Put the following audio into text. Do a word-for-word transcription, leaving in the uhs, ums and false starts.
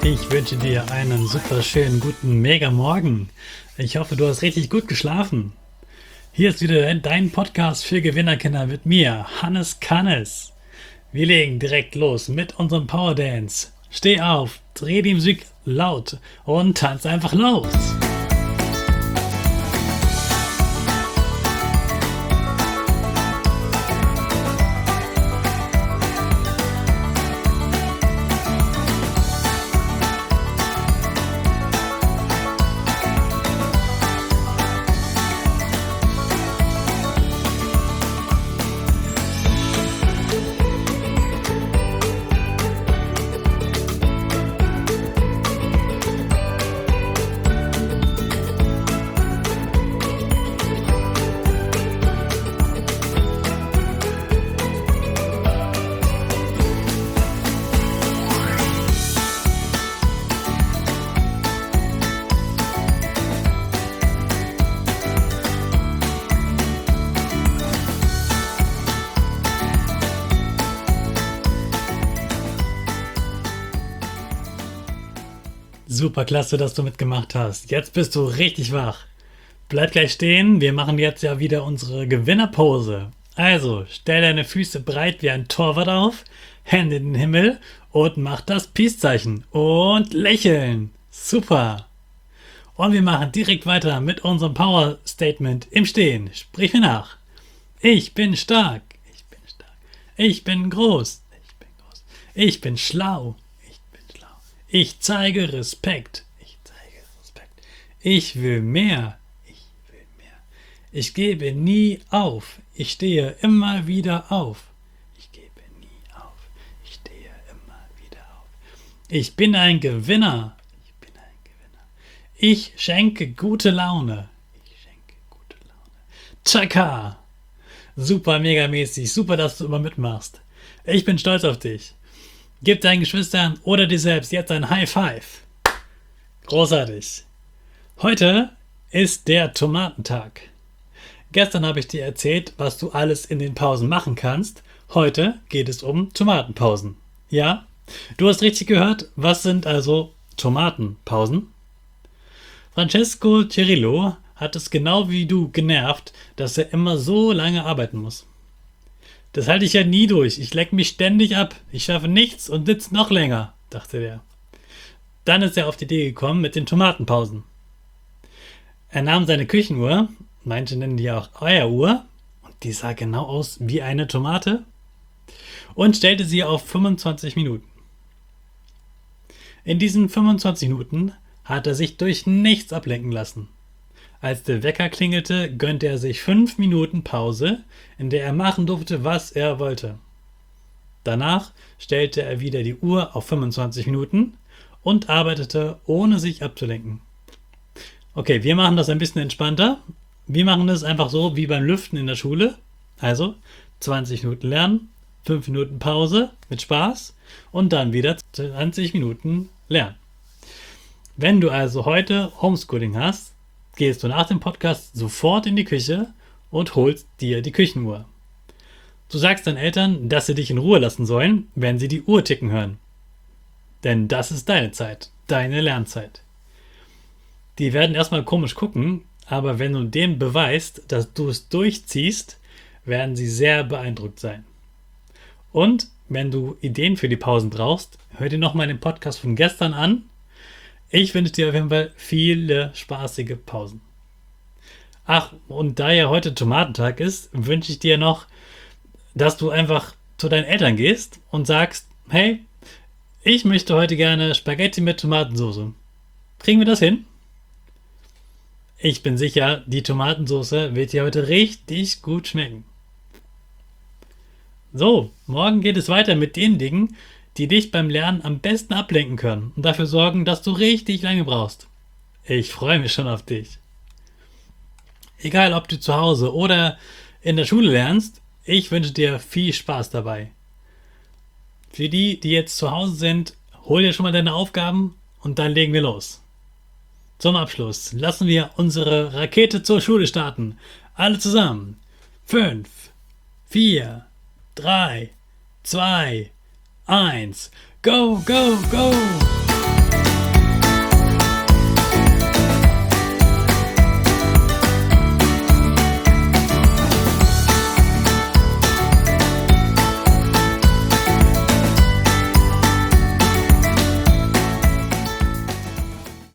Ich wünsche dir einen super schönen guten Mega-Morgen. Ich hoffe, du hast richtig gut geschlafen. Hier ist wieder dein Podcast für Gewinnerkinder mit mir, Hannes Kannes. Wir legen direkt los mit unserem Power Dance. Steh auf, dreh die Musik laut und tanz einfach los. Super klasse, dass du mitgemacht hast. Jetzt bist du richtig wach. Bleib gleich stehen, wir machen jetzt ja wieder unsere Gewinnerpose. Also, stell deine Füße breit wie ein Torwart auf, Hände in den Himmel und mach das Peace-Zeichen. Und lächeln. Super. Und wir machen direkt weiter mit unserem Power-Statement im Stehen. Sprich mir nach. Ich bin stark. Ich bin stark. Ich bin groß. Ich bin groß. Ich bin schlau. Ich zeige Respekt. Ich zeige Respekt. Ich will mehr. Ich will mehr. Ich gebe nie auf. Ich stehe immer wieder auf. Ich gebe nie auf. Ich stehe immer wieder auf. Ich bin ein Gewinner. Ich bin ein Gewinner. Ich schenke gute Laune. Ich schenke gute Laune. Tschakka. Super megamäßig. Super, dass du immer mitmachst. Ich bin stolz auf dich. Gib deinen Geschwistern oder dir selbst jetzt ein High Five. Großartig. Heute ist der Tomatentag. Gestern habe ich dir erzählt, was du alles in den Pausen machen kannst. Heute geht es um Tomatenpausen. Ja? Du hast richtig gehört. Was sind also Tomatenpausen? Francesco Cirillo hat es genau wie du genervt, dass er immer so lange arbeiten muss. Das halte ich ja nie durch. Ich leck mich ständig ab. Ich schaffe nichts und sitze noch länger, dachte der. Dann ist er auf die Idee gekommen mit den Tomatenpausen. Er nahm seine Küchenuhr, manche nennen die ja auch Eieruhr, und die sah genau aus wie eine Tomate, und stellte sie auf fünfundzwanzig Minuten. In diesen fünfundzwanzig Minuten hat er sich durch nichts ablenken lassen. Als der Wecker klingelte, gönnte er sich fünf Minuten Pause, in der er machen durfte, was er wollte. Danach stellte er wieder die Uhr auf fünfundzwanzig Minuten und arbeitete, ohne sich abzulenken. Okay, wir machen das ein bisschen entspannter. Wir machen das einfach so wie beim Lüften in der Schule. Also zwanzig Minuten lernen, fünf Minuten Pause mit Spaß und dann wieder zwanzig Minuten lernen. Wenn du also heute Homeschooling hast, gehst du nach dem Podcast sofort in die Küche und holst dir die Küchenuhr. Du sagst deinen Eltern, dass sie dich in Ruhe lassen sollen, wenn sie die Uhr ticken hören. Denn das ist deine Zeit, deine Lernzeit. Die werden erstmal komisch gucken, aber wenn du denen beweist, dass du es durchziehst, werden sie sehr beeindruckt sein. Und wenn du Ideen für die Pausen brauchst, hör dir nochmal den Podcast von gestern an. Ich wünsche dir auf jeden Fall viele spaßige Pausen. Ach, und da ja heute Tomatentag ist, wünsche ich dir noch, dass du einfach zu deinen Eltern gehst und sagst, hey, ich möchte heute gerne Spaghetti mit Tomatensauce. Kriegen wir das hin? Ich bin sicher, die Tomatensauce wird dir heute richtig gut schmecken. So, morgen geht es weiter mit den Dingen, die dich beim Lernen am besten ablenken können und dafür sorgen, dass du richtig lange brauchst. Ich freue mich schon auf dich. Egal, ob du zu Hause oder in der Schule lernst, ich wünsche dir viel Spaß dabei. Für die, die jetzt zu Hause sind, hol dir schon mal deine Aufgaben und dann legen wir los. Zum Abschluss lassen wir unsere Rakete zur Schule starten. Alle zusammen. Fünf, vier, drei, zwei, eins. Go, go, go!